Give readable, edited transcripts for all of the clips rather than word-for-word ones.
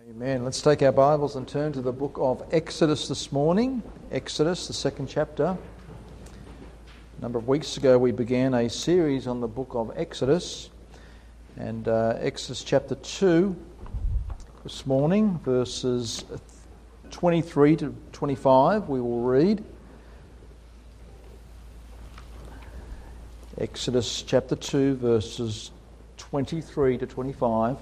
Amen. Let's take our Bibles and turn to the book of Exodus this morning. Exodus, the second chapter. A number of weeks ago we began a series on the book of Exodus. And Exodus chapter 2 this morning, verses 23 to 25, we will read. Exodus chapter 2, verses 23 to 25.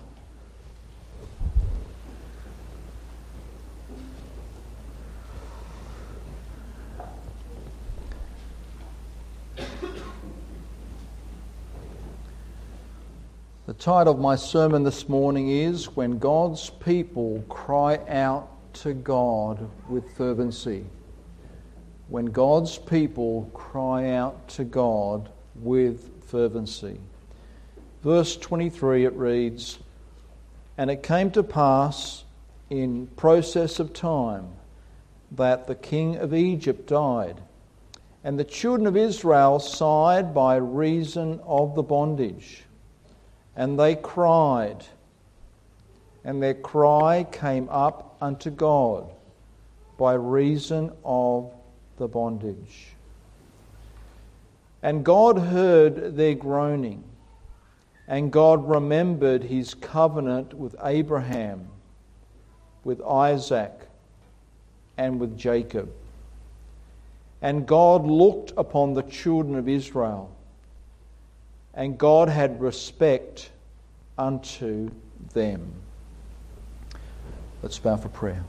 The title of my sermon this morning is When God's People Cry Out to God with Fervency. When God's people cry out to God with fervency. Verse 23 it reads, "And it came to pass in process of time that the king of Egypt died, and the children of Israel sighed by reason of the bondage. And they cried, and their cry came up unto God by reason of the bondage. And God heard their groaning, and God remembered his covenant with Abraham, with Isaac, and with Jacob. And God looked upon the children of Israel, and God had respect unto them." Let's bow for prayer.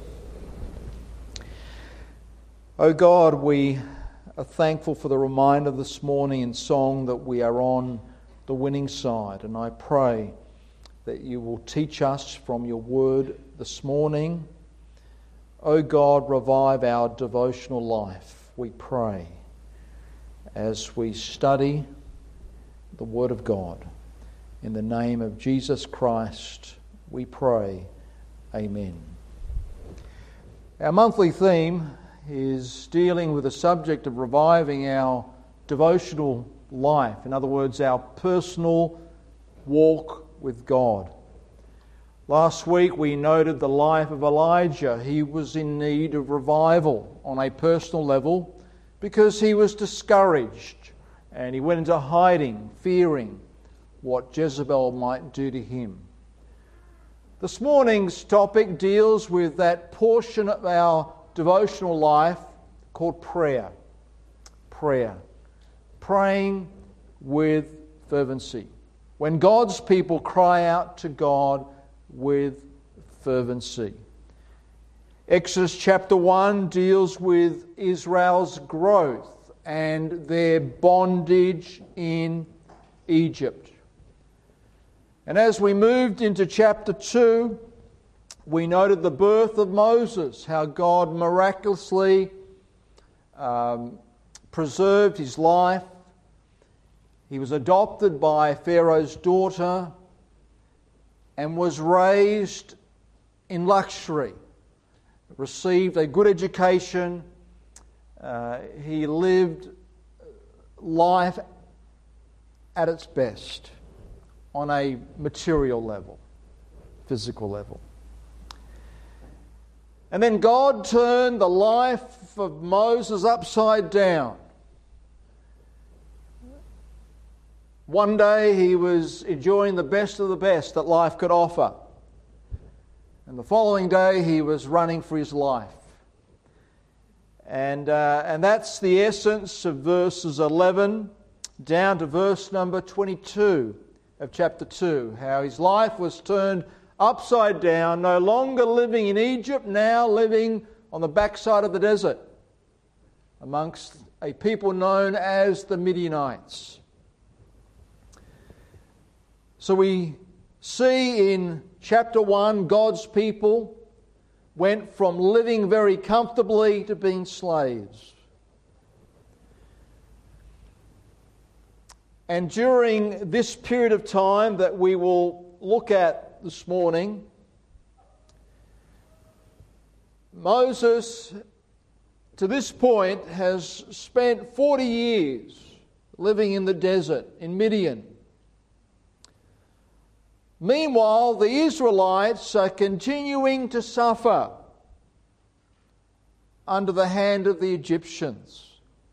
O God, we are thankful for the reminder this morning in song that we are on the winning side. And I pray that you will teach us from your word this morning. O God, revive our devotional life, we pray, as we study the Word of God. In the name of Jesus Christ, we pray. Amen. Our monthly theme is dealing with the subject of reviving our devotional life. In other words, our personal walk with God. Last week we noted the life of Elijah. He was in need of revival on a personal level because he was discouraged. And he went into hiding, fearing what Jezebel might do to him. This morning's topic deals with that portion of our devotional life called prayer. Prayer. Praying with fervency. When God's people cry out to God with fervency. Exodus chapter 1 deals with Israel's growth and their bondage in Egypt. And as we moved into chapter 2, we noted the birth of Moses, how God miraculously preserved his life. He was adopted by Pharaoh's daughter and was raised in luxury, received a good education. He lived life at its best on a material level, physical level. And then God turned the life of Moses upside down. One day he was enjoying the best of the best that life could offer. And the following day he was running for his life. And that's the essence of verses 11 down to verse number 22 of chapter 2. How his life was turned upside down, no longer living in Egypt, now living on the backside of the desert amongst a people known as the Midianites. So we see in chapter 1, God's people went from living very comfortably to being slaves. And during this period of time that we will look at this morning, Moses, to this point, has spent 40 years living in the desert in Midian. Meanwhile, the Israelites are continuing to suffer under the hand of the Egyptians.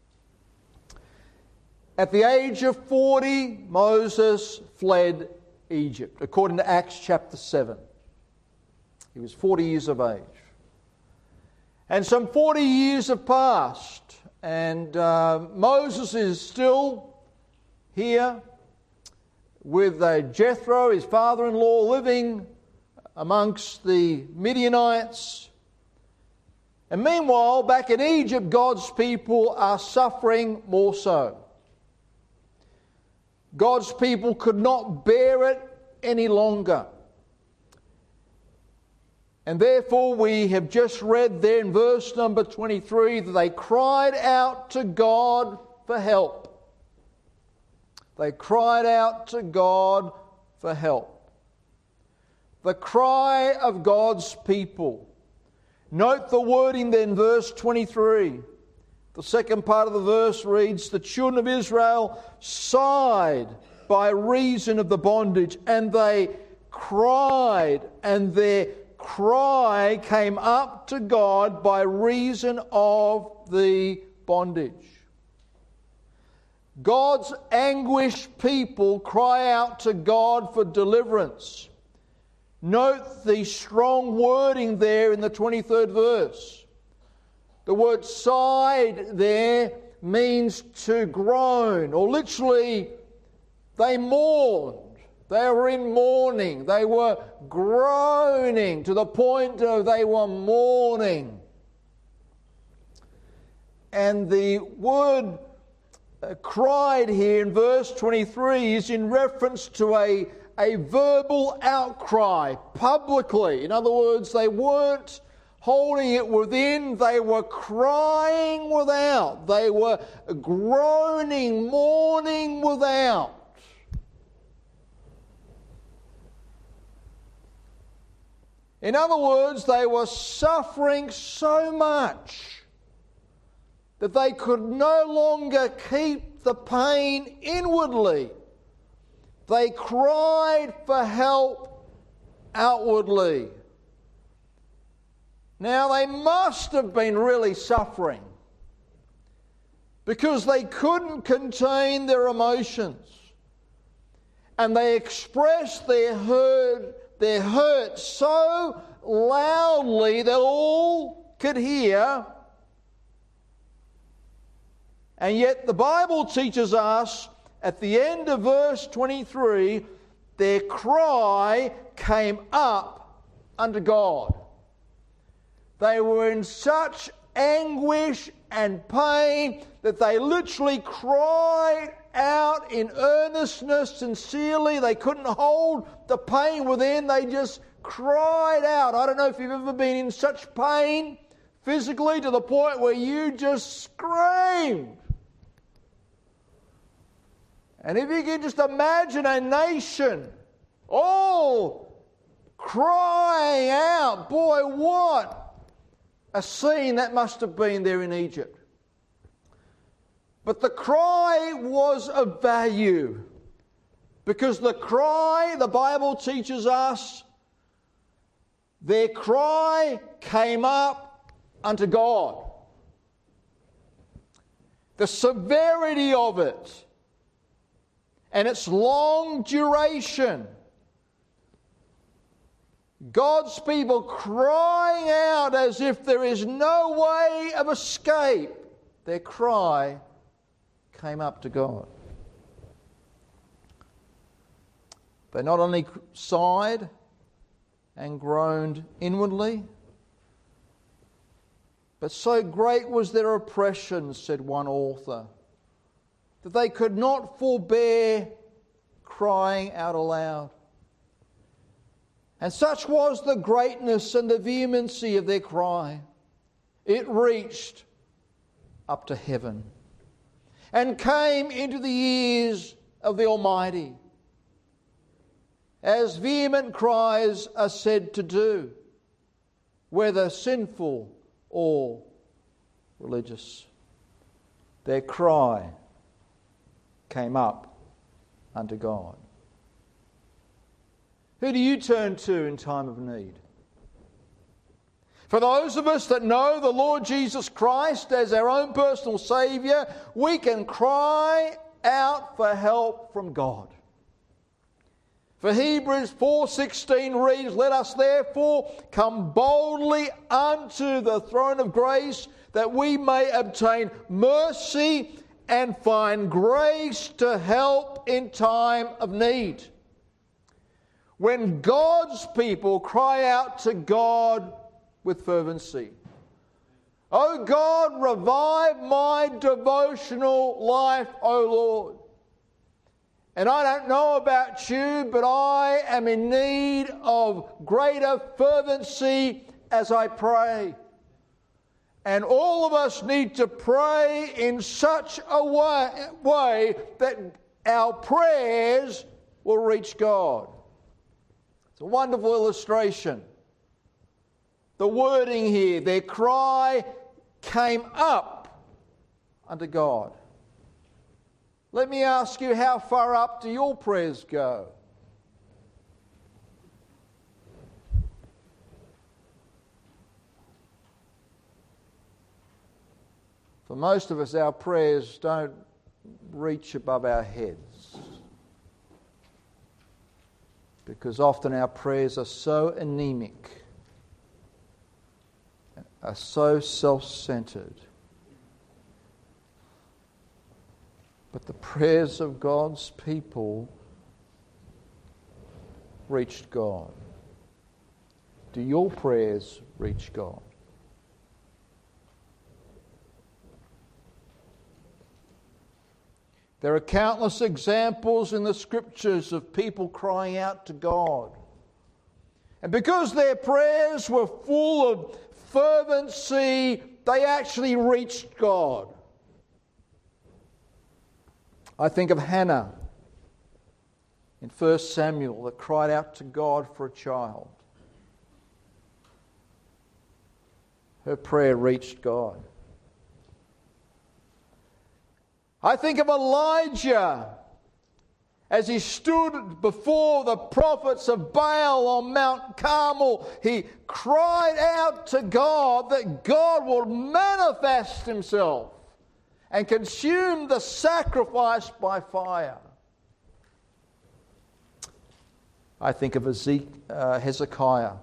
At the age of 40, Moses fled Egypt, according to Acts chapter 7. He was 40 years of age. And some 40 years have passed, and Moses is still here with Jethro, his father-in-law, living amongst the Midianites. And meanwhile, back in Egypt, God's people are suffering more so. God's people could not bear it any longer. And therefore, we have just read there in verse number 23 that they cried out to God for help. They cried out to God for help. The cry of God's people. Note the wording then, verse 23. The second part of the verse reads, the children of Israel sighed by reason of the bondage, and they cried, and their cry came up to God by reason of the bondage. God's anguished people cry out to God for deliverance. Note the strong wording there in the 23rd verse. The word sighed there means to groan, or literally, they mourned. They were in mourning. They were groaning to the point of they were mourning. And the word cried here in verse 23 is in reference to a verbal outcry publicly. In other words, they weren't holding it within, they were crying without. They were groaning, mourning without. In other words, they were suffering so much that they could no longer keep the pain inwardly. They cried for help outwardly. Now, they must have been really suffering because they couldn't contain their emotions. And they expressed their hurt so loudly that all could hear. And yet the Bible teaches us at the end of verse 23, their cry came up unto God. They were in such anguish and pain that they literally cried out in earnestness, sincerely. They couldn't hold the pain within. They just cried out. I don't know if you've ever been in such pain physically to the point where you just screamed. And if you can just imagine a nation all crying out, boy, what a scene that must have been there in Egypt. But the cry was of value, because the cry, the Bible teaches us, their cry came up unto God. The severity of it and its long duration, God's people crying out as if there is no way of escape, their cry came up to God. They not only sighed and groaned inwardly, but so great was their oppression, said one author, that they could not forbear crying out aloud. And such was the greatness and the vehemency of their cry. It reached up to heaven and came into the ears of the Almighty, as vehement cries are said to do, whether sinful or religious. Their cry came up unto God. Who do you turn to in time of need? For those of us that know the Lord Jesus Christ as our own personal Saviour, we can cry out for help from God. For Hebrews 4:16 reads, "Let us therefore come boldly unto the throne of grace, that we may obtain mercy and find grace to help in time of need." When God's people cry out to God with fervency, "O God, revive my devotional life, O Lord." And I don't know about you, but I am in need of greater fervency as I pray. And all of us need to pray in such a way that our prayers will reach God. It's a wonderful illustration. The wording here, their cry came up unto God. Let me ask you, how far up do your prayers go? For most of us, our prayers don't reach above our heads, because often our prayers are so anemic, are so self-centered. But the prayers of God's people reached God. Do your prayers reach God? There are countless examples in the Scriptures of people crying out to God. And because their prayers were full of fervency, they actually reached God. I think of Hannah in 1 Samuel that cried out to God for a child. Her prayer reached God. I think of Elijah as he stood before the prophets of Baal on Mount Carmel. He cried out to God that God would manifest himself and consume the sacrifice by fire. I think of Hezekiah.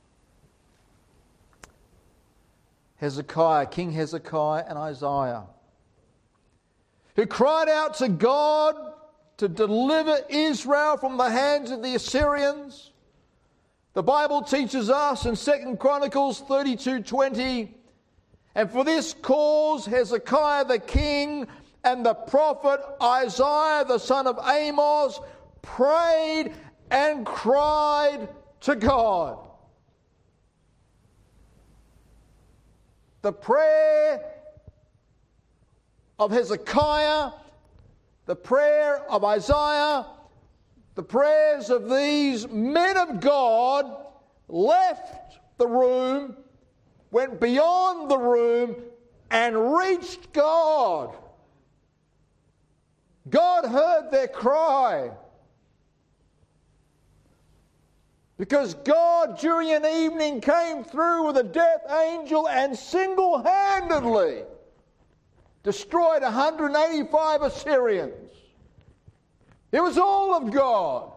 King Hezekiah and Isaiah, who cried out to God to deliver Israel from the hands of the Assyrians. The Bible teaches us in 2 Chronicles 32:20, "And for this cause Hezekiah the king and the prophet Isaiah the son of Amos prayed and cried to God." The prayer of Hezekiah, the prayer of Isaiah, the prayers of these men of God left the room, went beyond the room, and reached God. God heard their cry. Because God, during an evening, came through with a death angel and single-handedly destroyed 185 Assyrians. It was all of God.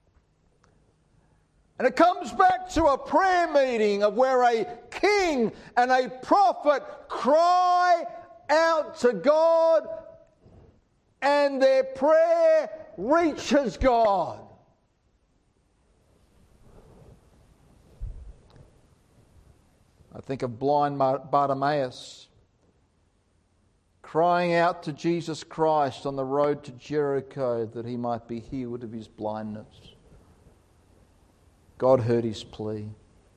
And it comes back to a prayer meeting of where a king and a prophet cry out to God, and their prayer reaches God. I think of blind Bartimaeus crying out to Jesus Christ on the road to Jericho that he might be healed of his blindness. God heard his plea.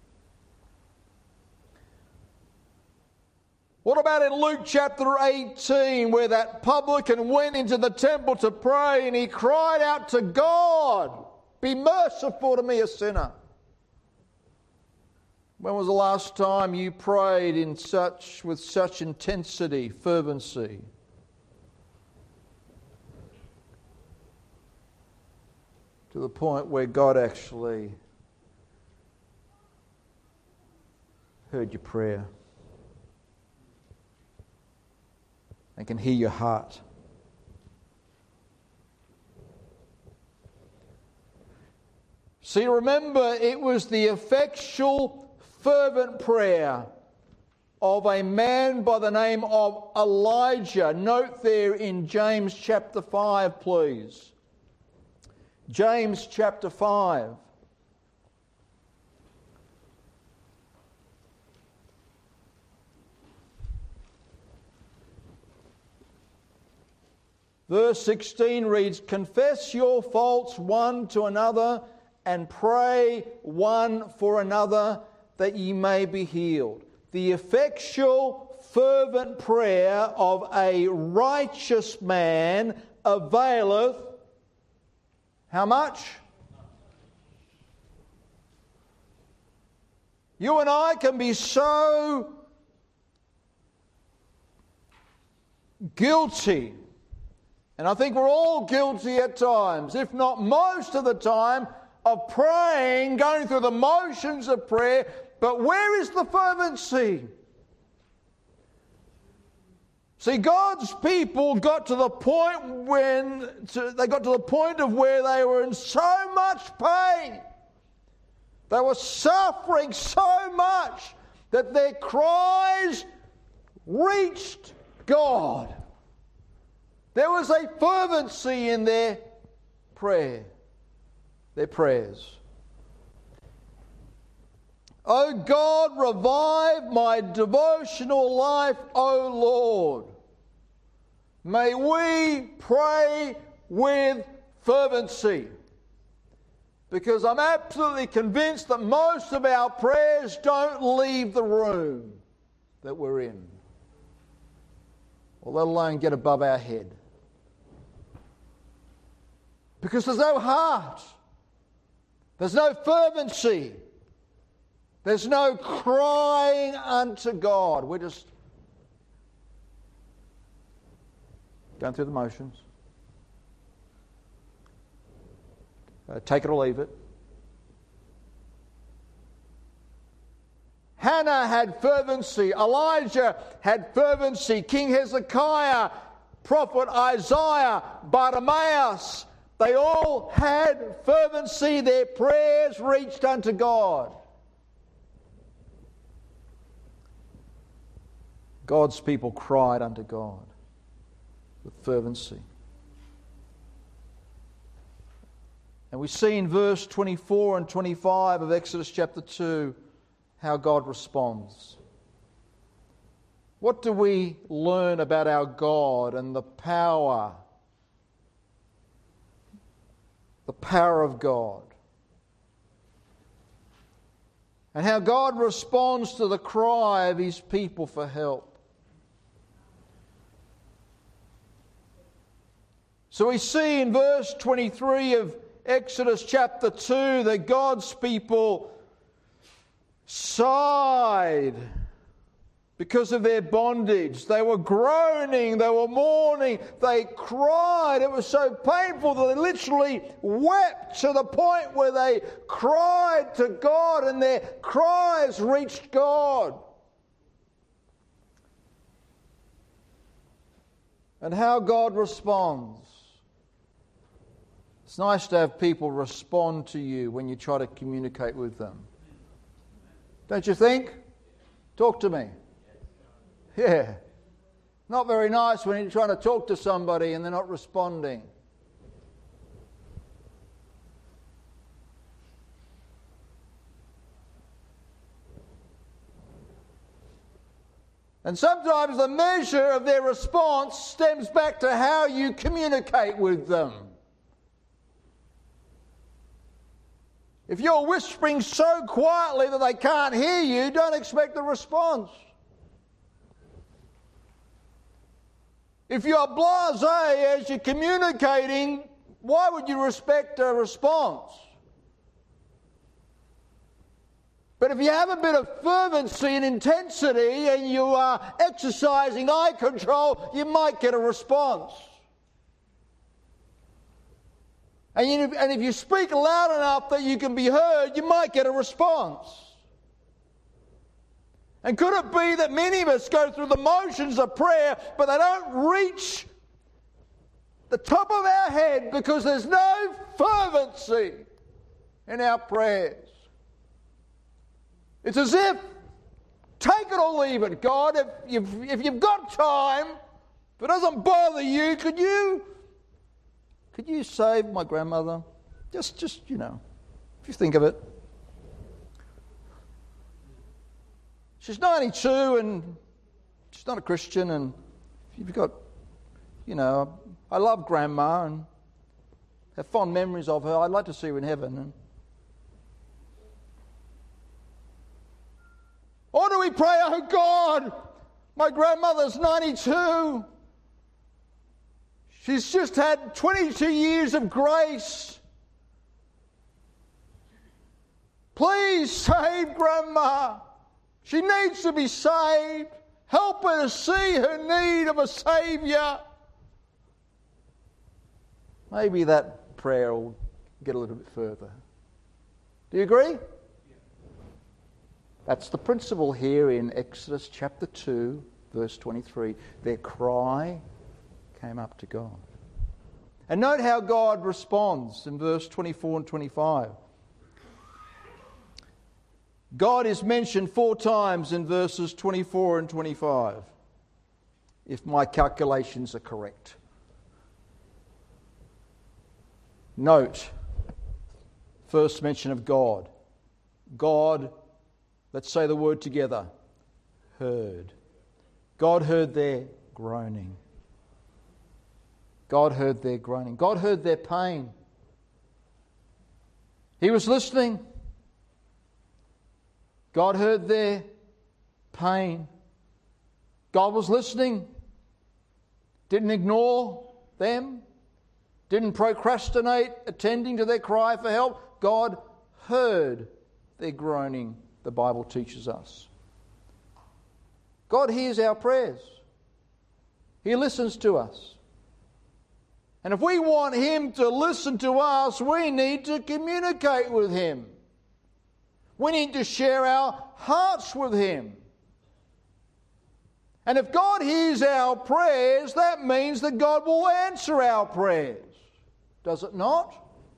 What about in Luke chapter 18, where that publican went into the temple to pray and he cried out to God, "Be merciful to me, a sinner"? When was the last time you prayed with such intensity, fervency? to the point where God actually heard your prayer and can hear your heart. See, remember, it was the effectual, fervent prayer of a man by the name of Elijah. Note there in James chapter 5, please. James chapter 5. Verse 16 reads, "Confess your faults one to another, and pray one for another, that ye may be healed. The effectual, fervent prayer of a righteous man availeth," how much? You and I can be so guilty, and I think we're all guilty at times, if not most of the time, of praying, going through the motions of prayer, but where is the fervency? See, God's people got to the point of where they were in so much pain. They were suffering so much that their cries reached God. There was a fervency in their prayer, their prayers. "O God, revive my devotional life, O Lord." May we pray with fervency, because I'm absolutely convinced that most of our prayers don't leave the room that we're in, or let alone get above our head. Because there's no heart. There's no fervency. There's no crying unto God. We're just going through the motions. Take it or leave it. Hannah had fervency. Elijah had fervency. King Hezekiah, prophet Isaiah, Bartimaeus, they all had fervency. Their prayers reached unto God. God's people cried unto God with fervency. And we see in verse 24 and 25 of Exodus chapter 2 how God responds. What do we learn about our God and the power of God? And how God responds to the cry of His people for help. So we see in verse 23 of Exodus chapter 2 that God's people sighed because of their bondage. They were groaning, they were mourning, they cried. It was so painful that they literally wept to the point where they cried to God and their cries reached God. And how God responds. It's nice to have people respond to you when you try to communicate with them. Don't you think? Talk to me. Yeah. Not very nice when you're trying to talk to somebody and they're not responding. And sometimes the measure of their response stems back to how you communicate with them. If you're whispering so quietly that they can't hear you, don't expect a response. If you're blasé as you're communicating, why would you expect a response? But if you have a bit of fervency and intensity and you are exercising eye control, you might get a response. And if you speak loud enough that you can be heard, you might get a response. And could it be that many of us go through the motions of prayer, but they don't reach the top of our head because there's no fervency in our prayers? It's as if, take it or leave it, God. If you've got time, if it doesn't bother you, could you save my grandmother? Just if you think of it. She's 92 and she's not a Christian, and you've got, I love Grandma and have fond memories of her. I'd like to see her in heaven. Or do we pray, oh God, my grandmother's 92. She's just had 22 years of grace. Please save Grandma. She needs to be saved. Help her to see her need of a Saviour. Maybe that prayer will get a little bit further. Do you agree? That's the principle here in Exodus chapter 2, verse 23. Their cry came up to God. And note how God responds in verse 24 and 25. God is mentioned 4 times in verses 24 and 25, if my calculations are correct. Note, first mention of God. God, let's say the word together, heard. God heard their groaning. God heard their groaning. God heard their pain. He was listening. God heard their pain. God was listening. Didn't ignore them. Didn't procrastinate attending to their cry for help. God heard their groaning, the Bible teaches us. God hears our prayers. He listens to us. And if we want Him to listen to us, we need to communicate with Him. We need to share our hearts with Him. And if God hears our prayers, that means that God will answer our prayers. Does it not?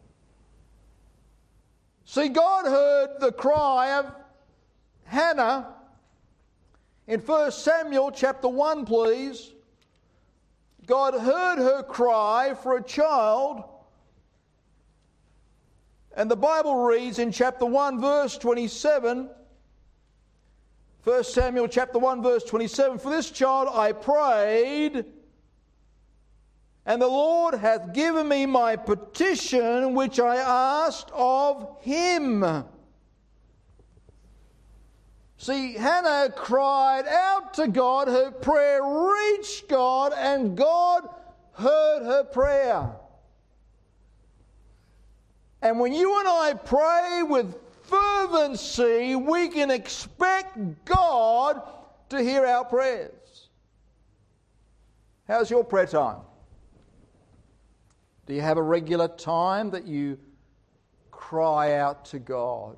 See, God heard the cry of Hannah in 1 Samuel chapter 1, please. God heard her cry for a child. And the Bible reads in chapter 1, verse 27, 1 Samuel chapter 1, verse 27, for this child I prayed, and the Lord hath given me my petition which I asked of Him. See, Hannah cried out to God, her prayer reached God, and God heard her prayer. And when you and I pray with fervency, we can expect God to hear our prayers. How's your prayer time? Do you have a regular time that you cry out to God?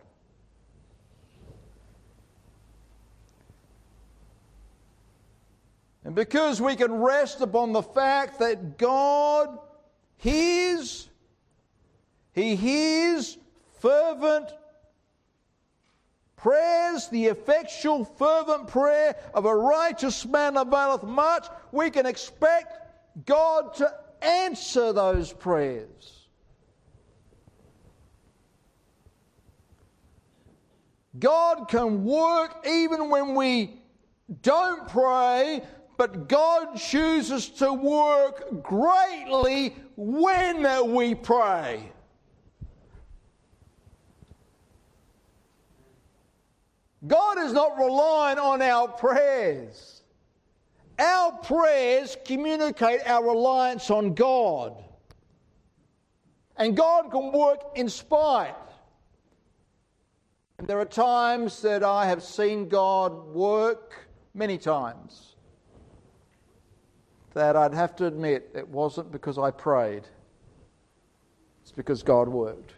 And because we can rest upon the fact that God hears, He hears fervent prayers, the effectual fervent prayer of a righteous man availeth much, we can expect God to answer those prayers. God can work even when we don't pray, but God chooses to work greatly when we pray. God is not relying on our prayers. Our prayers communicate our reliance on God. And God can work in spite. And there are times that I have seen God work, many times, that I'd have to admit it wasn't because I prayed. It's because God worked.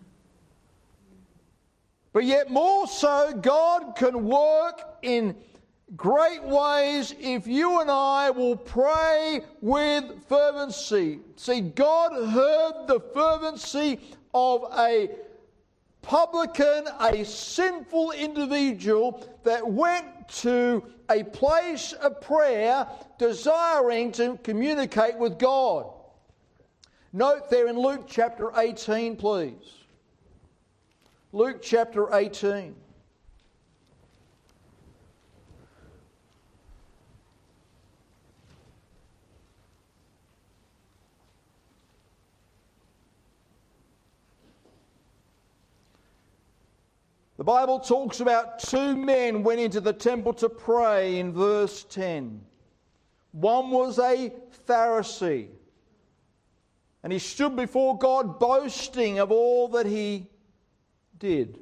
But yet more so, God can work in great ways if you and I will pray with fervency. See, God heard the fervency of a publican, a sinful individual that went to a place of prayer desiring to communicate with God. Note there in Luke chapter 18, please. Luke chapter 18. The Bible talks about two men went into the temple to pray in verse 10. One was a Pharisee, and he stood before God boasting of all that he did.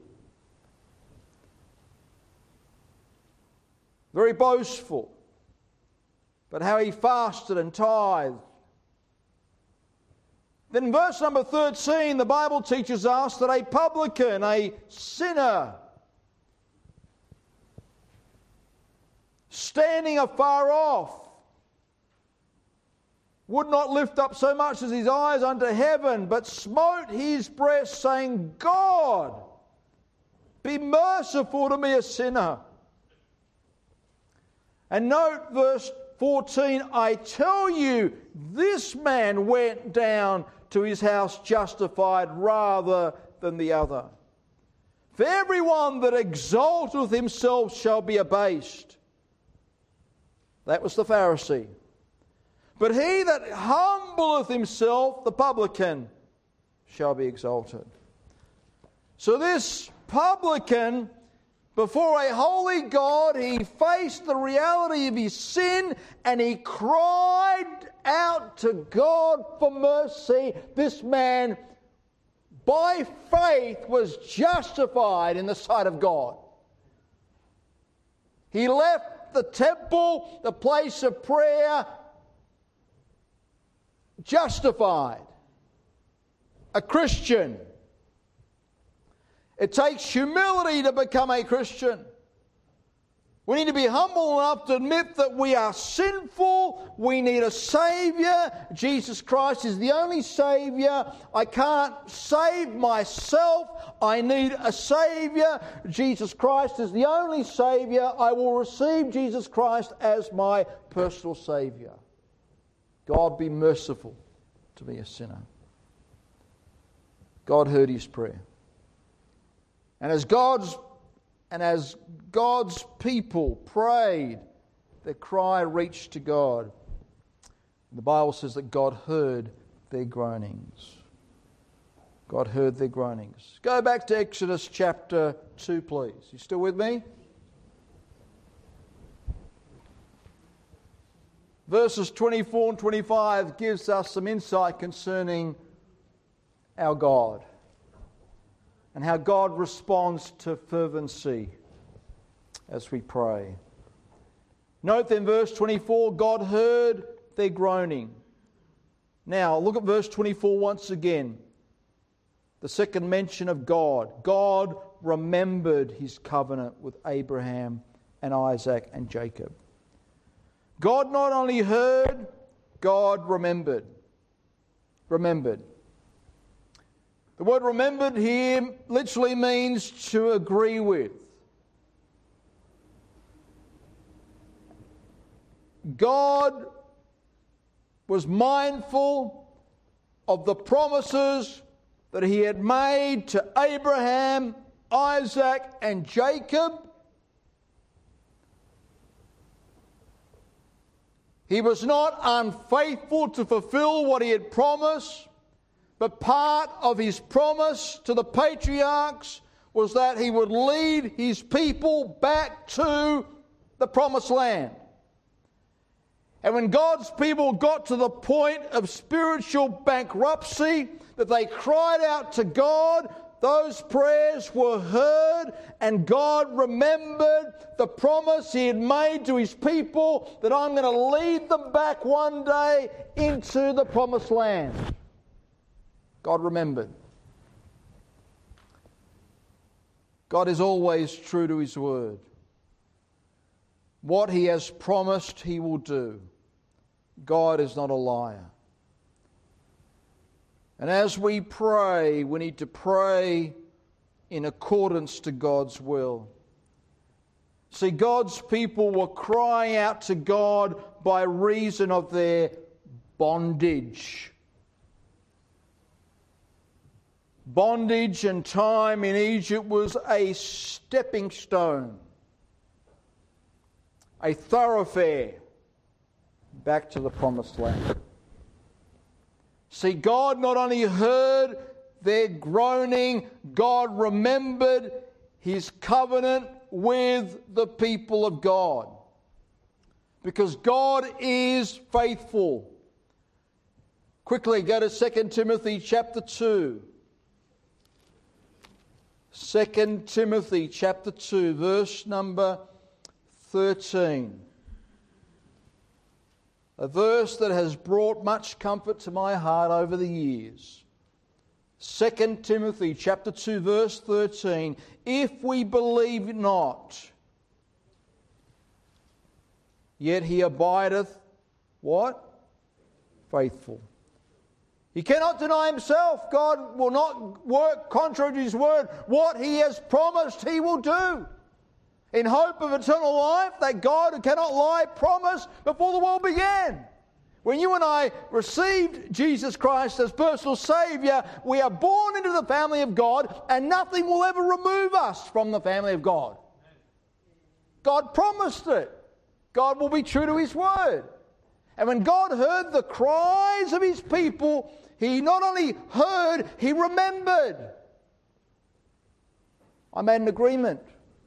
Very boastful, but how he fasted and tithed. Then in verse number 13, the Bible teaches us that a publican, a sinner, standing afar off, would not lift up so much as his eyes unto heaven, but smote his breast, saying, God, be merciful to me, a sinner. And note verse 14, I tell you, this man went down to his house justified rather than the other. For everyone that exalteth himself shall be abased. That was the Pharisee. But he that humbleth himself, the publican, shall be exalted. So this publican, before a holy God, he faced the reality of his sin and he cried out to God for mercy. This man, by faith, was justified in the sight of God. He left the temple, the place of prayer, justified. A Christian. It takes humility to become a Christian. We need to be humble enough to admit that we are sinful. We need a Saviour. Jesus Christ is the only Saviour. I can't save myself. I need a Saviour. Jesus Christ is the only Saviour. I will receive Jesus Christ as my personal Saviour. God be merciful to me, a sinner. God heard his prayer. And as God's people prayed, their cry reached to God. The Bible says that God heard their groanings. God heard their groanings. Go back to Exodus chapter 2, please. You still with me? Verses 24 and 25 gives us some insight concerning our God and how God responds to fervency as we pray. Note then verse 24, God heard their groaning. Now look at verse 24 once again. The second mention of God. God remembered his covenant with Abraham and Isaac and Jacob. God not only heard, God remembered. Remembered. The word remembered here literally means to agree with. God was mindful of the promises that he had made to Abraham, Isaac, and Jacob. He was not unfaithful to fulfill what he had promised, but part of his promise to the patriarchs was that he would lead his people back to the promised land. And when God's people got to the point of spiritual bankruptcy, that they cried out to God, those prayers were heard, and God remembered the promise he had made to his people that I'm going to lead them back one day into the promised land. God remembered. God is always true to His word. What He has promised, He will do. God is not a liar. And as we pray, we need to pray in accordance to God's will. See, God's people were crying out to God by reason of their bondage. Bondage and time in Egypt was a stepping stone, a thoroughfare back to the promised land. See, God not only heard their groaning, God remembered His covenant with the people of God. Because God is faithful. Quickly go to 2 Timothy chapter 2. 2 Timothy chapter 2, verse number 13. A verse that has brought much comfort to my heart over the years. 2 Timothy chapter 2, verse 13. If we believe not, yet He abideth, what? Faithful. He cannot deny Himself. God will not work contrary to His word. What He has promised, He will do. In hope of eternal life, that God who cannot lie promised before the world began. When you and I received Jesus Christ as personal Saviour, we are born into the family of God, and nothing will ever remove us from the family of God. God promised it. God will be true to His word. And when God heard the cries of His people, He not only heard, He remembered. I made an agreement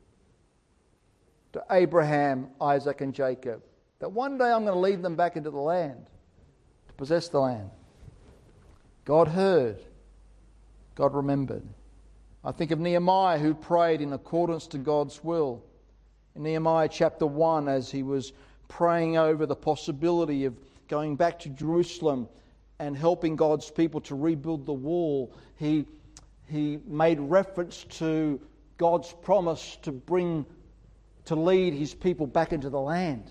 to Abraham, Isaac and Jacob that one day I'm going to lead them back into the land, to possess the land. God heard. God remembered. I think of Nehemiah, who prayed in accordance to God's will. In Nehemiah chapter 1, as he was praying over the possibility of going back to Jerusalem and helping God's people to rebuild the wall, he made reference to God's promise to lead His people back into the land.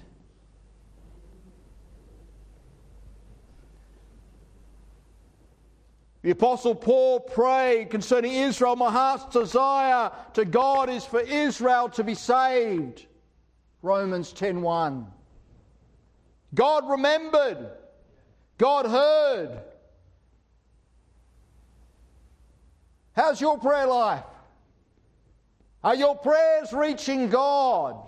The Apostle Paul prayed concerning Israel, my heart's desire to God is for Israel to be saved. Romans 10:1. God remembered. God heard. How's your prayer life? Are your prayers reaching God?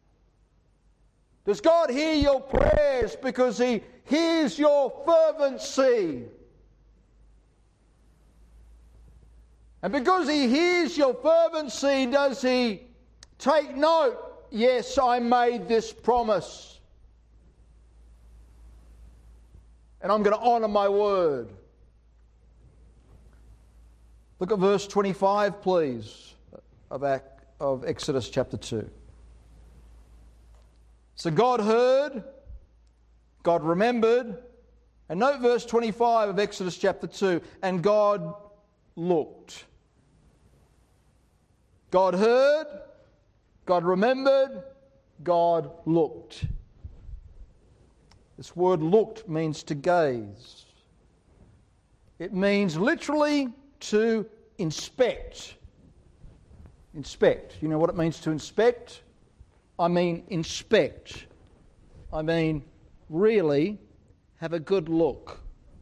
Does God hear your prayers because He hears your fervency? And because He hears your fervency, does He take note? Yes, I made this promise. And I'm going to honour my word. Look at verse 25, please, of Exodus chapter 2. So God heard, God remembered, and note verse 25 of Exodus chapter 2, and God looked. God heard, God remembered, God looked. This word looked means to gaze. It means literally to inspect. Inspect. You know what it means to inspect? I mean inspect. I mean really have a good look.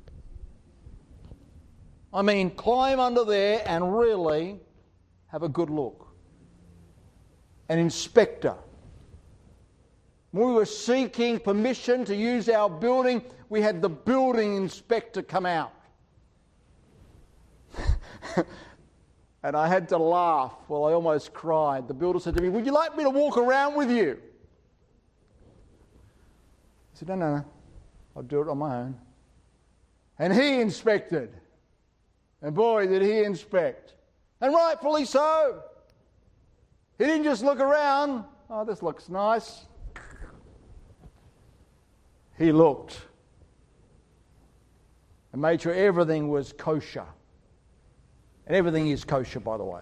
I mean climb under there and really have a good look. An inspector. When we were seeking permission to use our building, we had the building inspector come out. And I had to laugh. Well, I almost cried. The builder said to me, would you like me to walk around with you? I said, no. I'll do it on my own. And he inspected. And boy, did he inspect. And rightfully so. He didn't just look around. Oh, this looks nice. He looked. and made sure everything was kosher. And everything is kosher, by the way.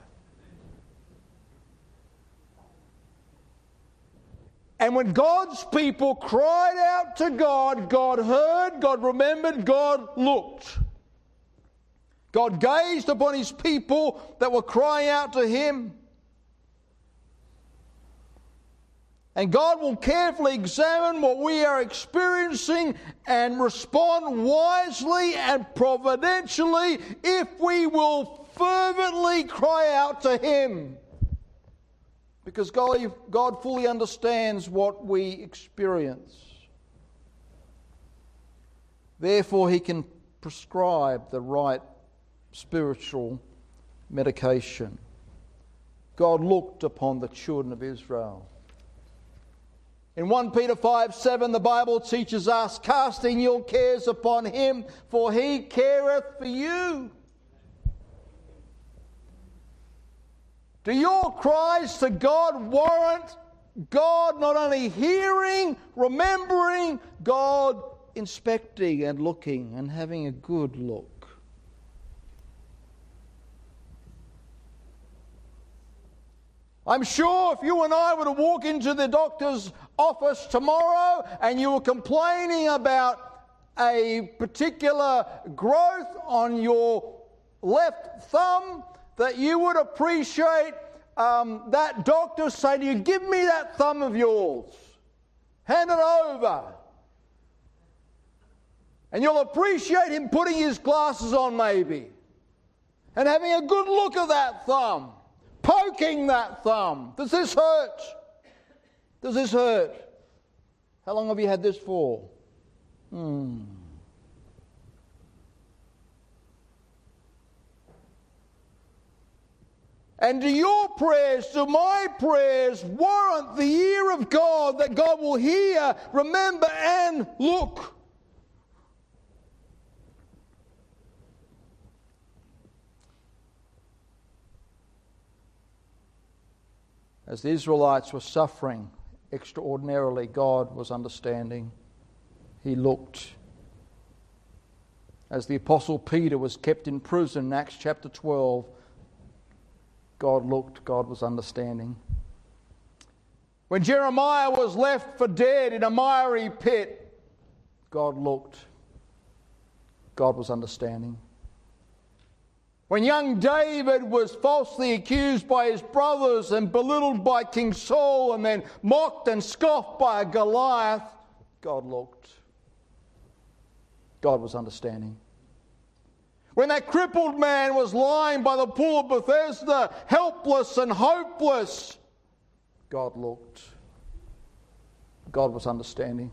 And when God's people cried out to God, God heard, God remembered, God looked. God gazed upon His people that were crying out to Him. And God will carefully examine what we are experiencing and respond wisely and providentially if we will fervently cry out to Him. Because God fully understands what we experience. Therefore, He can prescribe the right spiritual medication. God looked upon the children of Israel. In 1 Peter 5:7, the Bible teaches us, casting your cares upon Him, for He careth for you. Do your cries to God warrant God not only hearing, remembering, God inspecting and looking and having a good look? I'm sure if you and I were to walk into the doctor's office tomorrow and you were complaining about a particular growth on your left thumb, that you would appreciate that doctor saying to you, give me that thumb of yours. Hand it over. And you'll appreciate him putting his glasses on maybe and having a good look at that thumb. Poking that thumb. Does this hurt? Does this hurt? How long have you had this for? And do your prayers, do my prayers warrant the ear of God that God will hear, remember, and look? As the Israelites were suffering extraordinarily, God was understanding. He looked. As the Apostle Peter was kept in prison in Acts chapter 12, God looked, God was understanding. When Jeremiah was left for dead in a miry pit, God looked, God was understanding. When young David was falsely accused by his brothers and belittled by King Saul and then mocked and scoffed by Goliath, God looked. God was understanding. When that crippled man was lying by the pool of Bethesda, helpless and hopeless, God looked. God was understanding.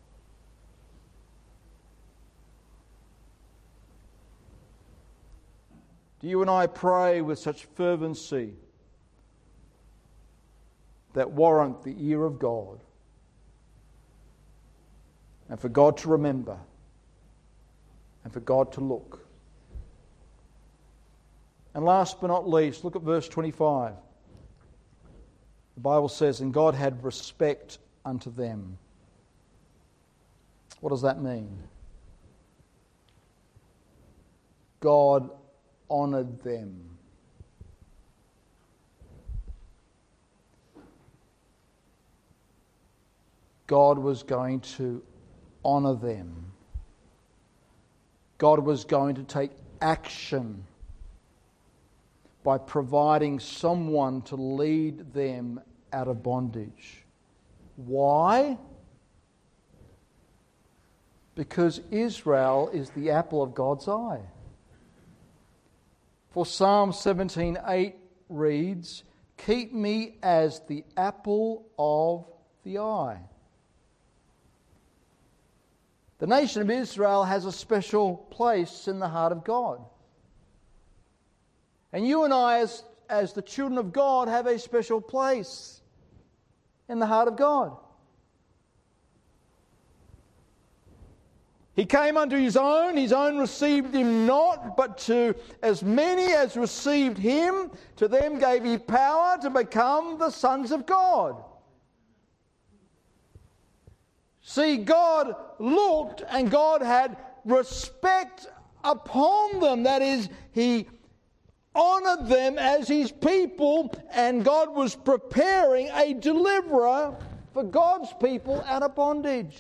Do you and I pray with such fervency that warrant the ear of God and for God to remember and for God to look? And last but not least, look at verse 25. The Bible says, and God had respect unto them. What does that mean? God honoured them. God was going to honour them. God was going to take action by providing someone to lead them out of bondage. Why? Because Israel is the apple of God's eye. For Psalm 17:8 reads, keep me as the apple of the eye. The nation of Israel has a special place in the heart of God. And you and I, as the children of God, have a special place in the heart of God. He came unto his own received him not, but to as many as received him, to them gave he power to become the sons of God. See, God looked and God had respect upon them. That is, He honoured them as His people, and God was preparing a deliverer for God's people out of bondage.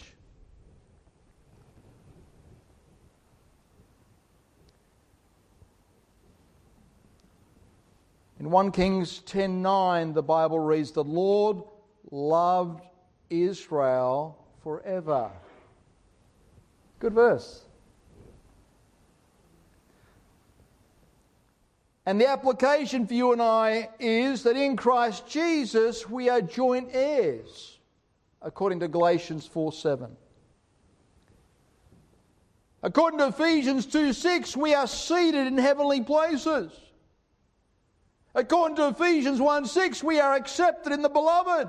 In 1 Kings 10:9, the Bible reads, "The Lord loved Israel forever." Good verse. And the application for you and I is that in Christ Jesus we are joint heirs, according to Galatians 4:7. According to Ephesians 2:6, we are seated in heavenly places. According to Ephesians 1:6, we are accepted in the Beloved.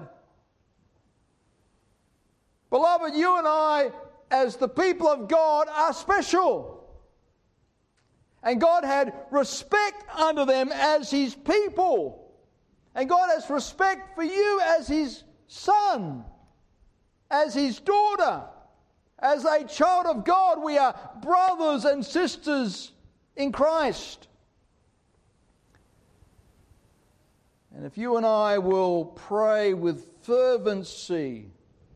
Beloved, you and I, as the people of God, are special. And God had respect unto them as His people. And God has respect for you as His son, as His daughter. As a child of God, we are brothers and sisters in Christ. And if you and I will pray with fervency,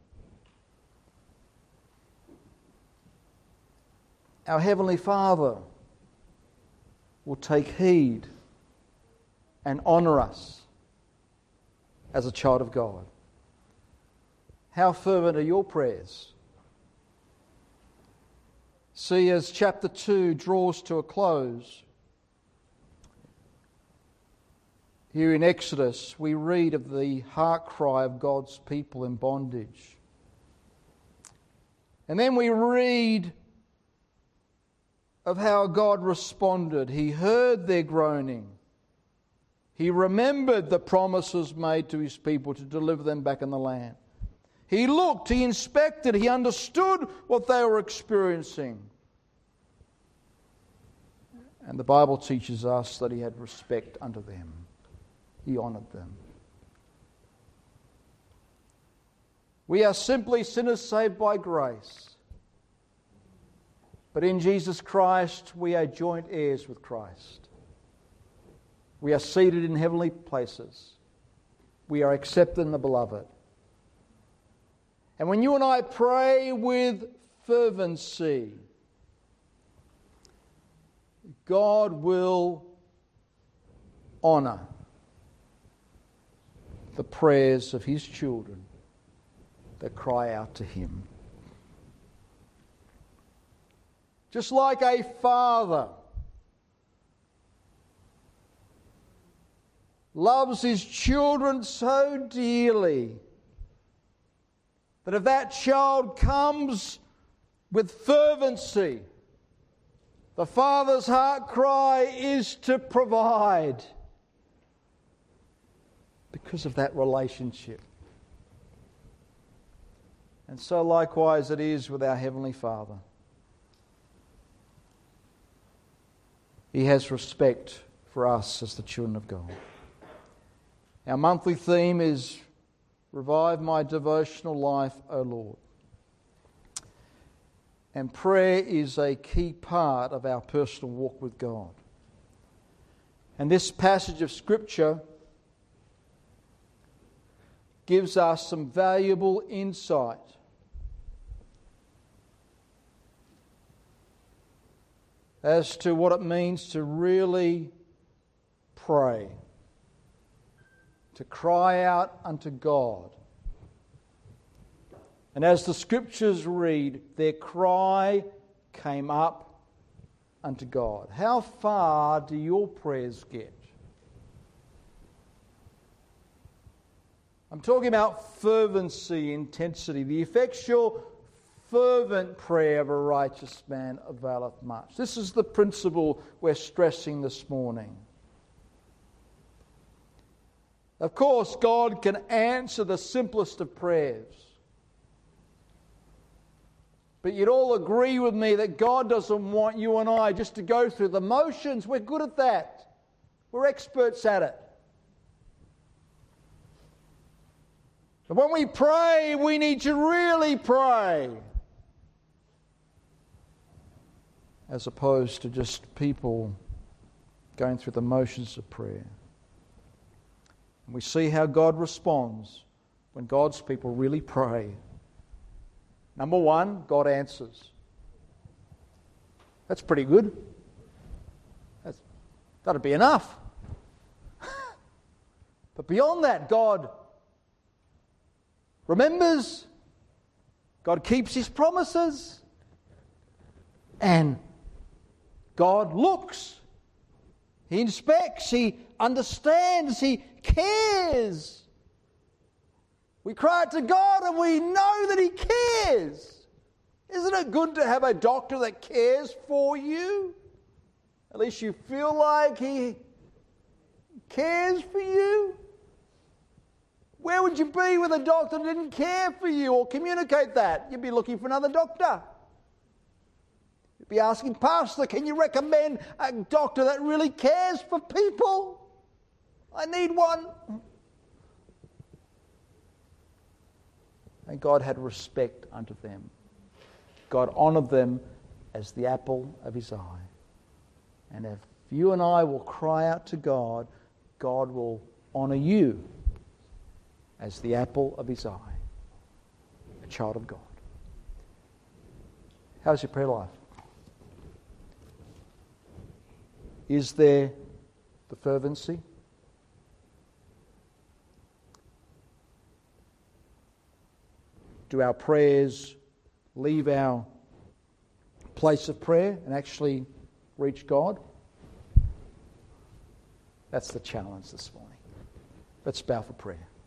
our Heavenly Father will take heed and honour us as a child of God. How fervent are your prayers? See, as chapter 2 draws to a close, here in Exodus, we read of the heart cry of God's people in bondage. And then we read of how God responded. He heard their groaning. He remembered the promises made to His people to deliver them back in the land. He looked, He inspected, He understood what they were experiencing. And the Bible teaches us that He had respect unto them. He honoured them. We are simply sinners saved by grace. But in Jesus Christ, we are joint heirs with Christ. We are seated in heavenly places. We are accepted in the Beloved. And when you and I pray with fervency, God will honour the prayers of His children that cry out to Him. Just like a father loves his children so dearly that if that child comes with fervency, the father's heart cry is to provide because of that relationship. And so likewise it is with our Heavenly Father. He has respect for us as the children of God. Our monthly theme is Revive My Devotional Life, O Lord. And prayer is a key part of our personal walk with God. And this passage of Scripture gives us some valuable insight as to what it means to really pray, to cry out unto God. And as the Scriptures read, their cry came up unto God. How far do your prayers get? I'm talking about fervency, intensity. The effectual, fervent prayer of a righteous man availeth much. This is the principle we're stressing this morning. Of course, God can answer the simplest of prayers. But you'd all agree with me that God doesn't want you and I just to go through the motions. We're good at that. We're experts at it. But when we pray, we need to really pray. as opposed to just people going through the motions of prayer. And we see how God responds when God's people really pray. Number one, God answers. That's pretty good. That'd be enough. But beyond that, God remembers, God keeps His promises, and God looks. He inspects, He understands, He cares. We cry out to God and we know that He cares. Isn't it good to have a doctor that cares for you? At least you feel like He cares for you. Where would you be with a doctor that didn't care for you or communicate that? You'd be looking for another doctor. You'd be asking, Pastor, can you recommend a doctor that really cares for people? I need one. And God had respect unto them. God honoured them as the apple of His eye. And if you and I will cry out to God, God will honour you as the apple of His eye, a child of God. How's your prayer life? Is there the fervency? Do our prayers leave our place of prayer and actually reach God? That's the challenge this morning. Let's bow for prayer.